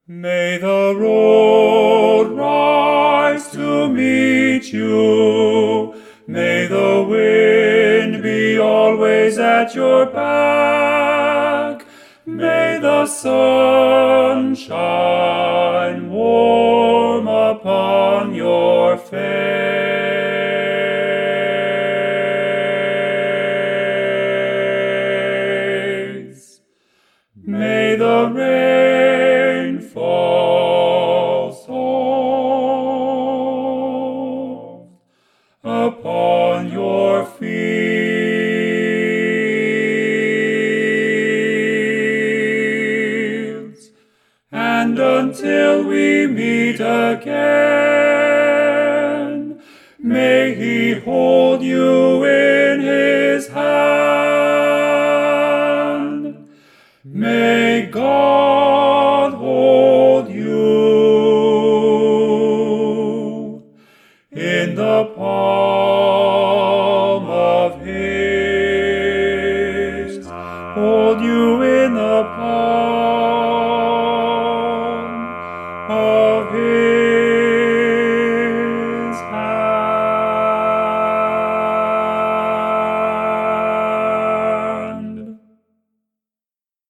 May the road rise to meet you. May the wind be always at your back. May the sun shine warm upon your face. May the rain fall soft upon your fields, and until we meet again, may He hold you in